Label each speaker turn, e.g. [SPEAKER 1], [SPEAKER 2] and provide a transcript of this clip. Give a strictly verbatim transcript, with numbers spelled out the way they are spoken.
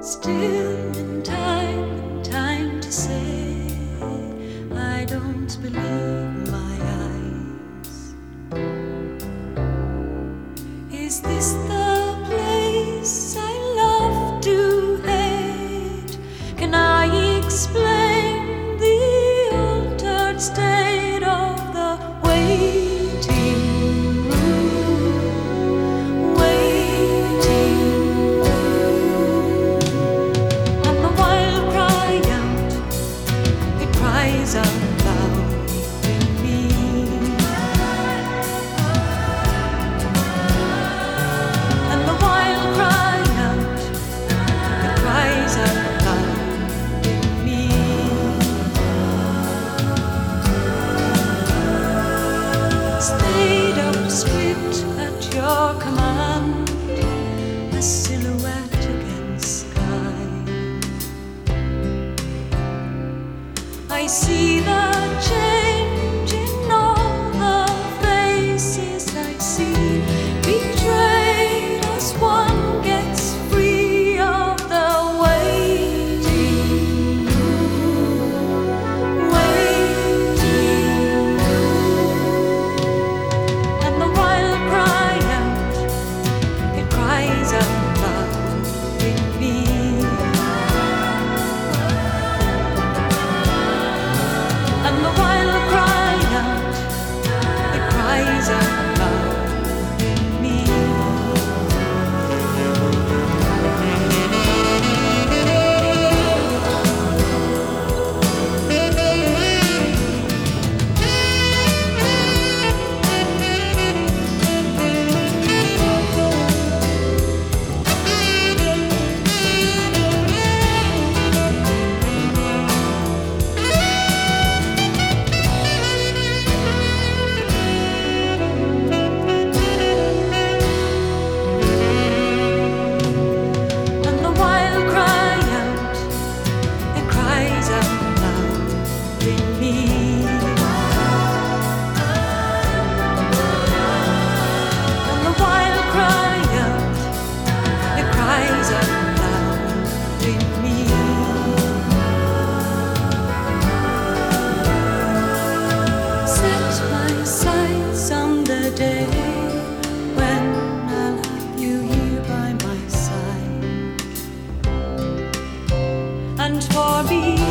[SPEAKER 1] Still in time, time to say, I don't believe my eyes. Is this the place I love to hate? Can I explain the altered state of the waiting room? Waiting room. And the wild cry out, it cries out loud in me. And the wild cry out, it cries out loud in me. Stayed up stripped at your command, a silhouette against sky. I see the change in all the faces I see, betrayed as one gets free of the waiting room, waiting room. And the wild cry out, it cries out loud in me. And the wild cry out, it cries out loud in me. And the wild cry out, it cries out loud in me. And the wild cry out, it cries out loud in me. Set my sights on the day when I'll have you here by my side. And for me